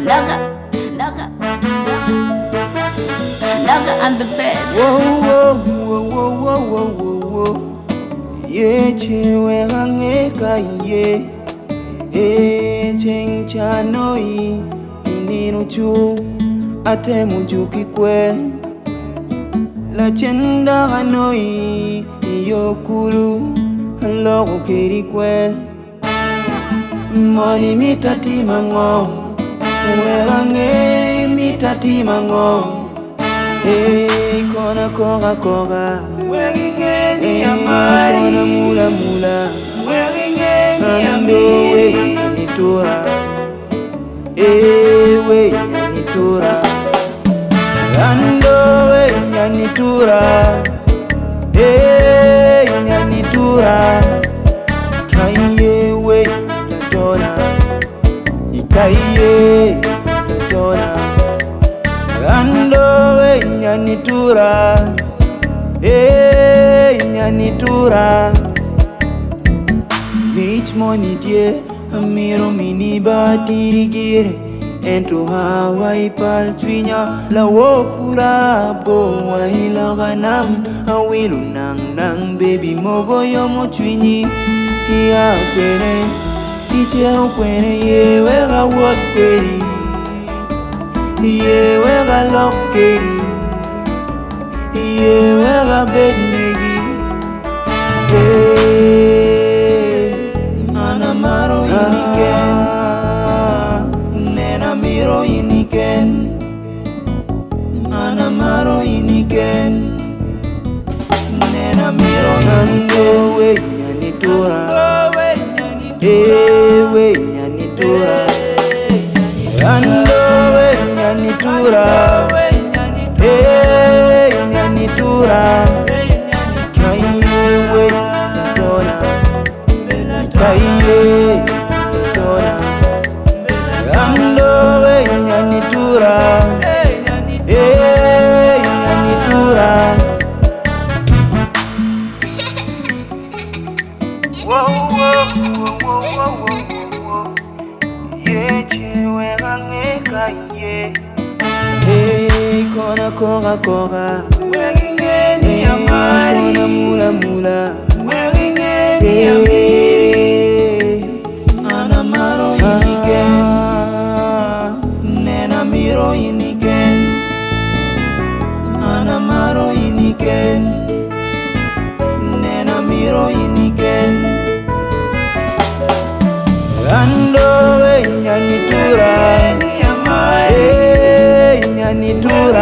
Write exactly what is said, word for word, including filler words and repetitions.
Naga, Naga, Naga on the bed. Whoa, whoa, whoa, whoa, whoa, whoa, whoa. Ye chewe hangeka ye. E chencha noi ininu chu ate mujuki kwe. La chenda hanoi yokulu logo keri kwe. Moni mitati mango Uwerange mitati mango. Hey, kona koga koga Uweringe ni amari. Kona mula mula Uweringe ni amiri. Nitura Ewe nyanitura Ando we nyanitura Ewe nyanitura Kaiye we yatona Ikaiye yatona Ando we nyanitura Ewe nyanitura Beach money die Amiro mini batiri gire Ento Hawaii paltwinya La wofura bo wa hilaganam Awilu nang nang baby mogo yomo twini Ia kwene Ichero kwene ye wega wot kweri Ye wega lok keri Ye wega bed negi Anamaro iniken Nena miro iniken Anamaro iniken Nena miro iniken We nyanitura Ewe nyanitura Ando we nyanitura Ewe nyanitura Kaiye we yatona Kaiye yatona Ando we nyanitura Ewe nyanitura. Whoa, whoa, whoa, whoa, whoa, whoa. Ye chewe hangeka ye. Hey, kona koga koga Uweringe ni amari. Kona mula mula Uweringe ni amiri. Anamaro iniken Nena miro iniken Anamaro iniken Nena miro iniken Ando we nyanitura Hey nyanitura